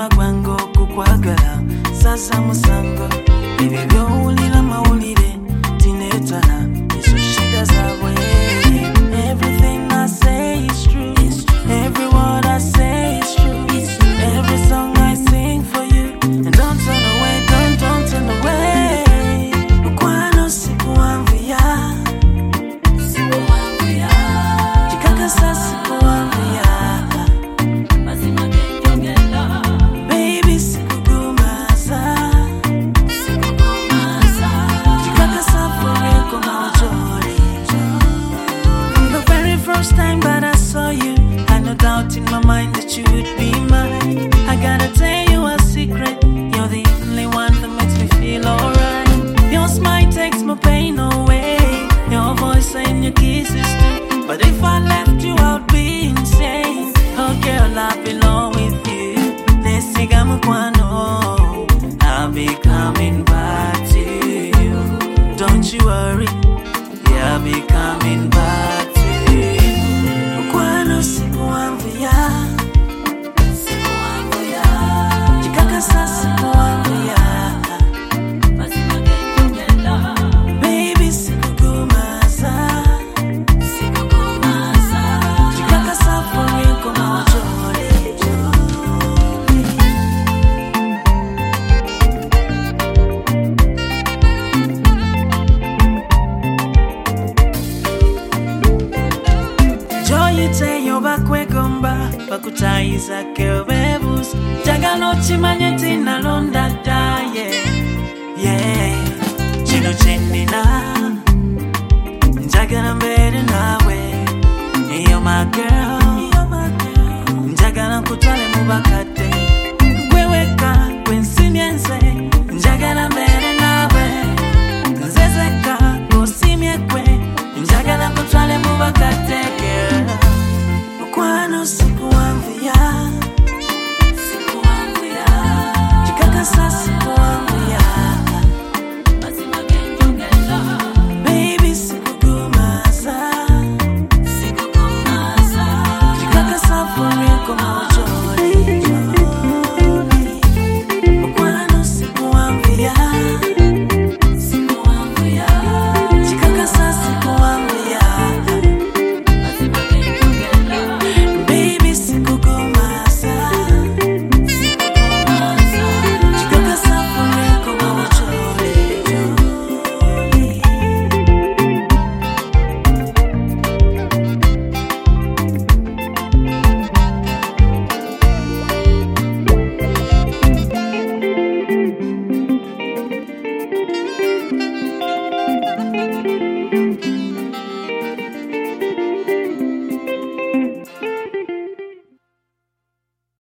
mutima gwango kukwagala sasa musango ebyo ulila maulire tinetana izo shida zawe. Everything I say is true. Every word I say is true. Every song I sing for you. And don't turn away, don't turn away. Kwano sikuambia Chikaka sa sikuambia Baby sikugumaza Chikaka sa fureko maujori. The very first time that I saw you, had no doubt in my mind that you would be mine. I gotta tell you a secret, you're the only one that makes me feel alright. Your smile takes my pain away, your voice and your kisses too. But if I left you, I'd be insane. Oh girl, I belong with you. I'll be coming back to you. Don't you worry, yeah, I'll be coming back to you. Kwano sikuambia Chikaka sa sikuambia Baby sikugumaza Chikaka sa fureko maujori. Joyite yoba kwegomba bakutaiza keobebus jagalo chimanye tinalonda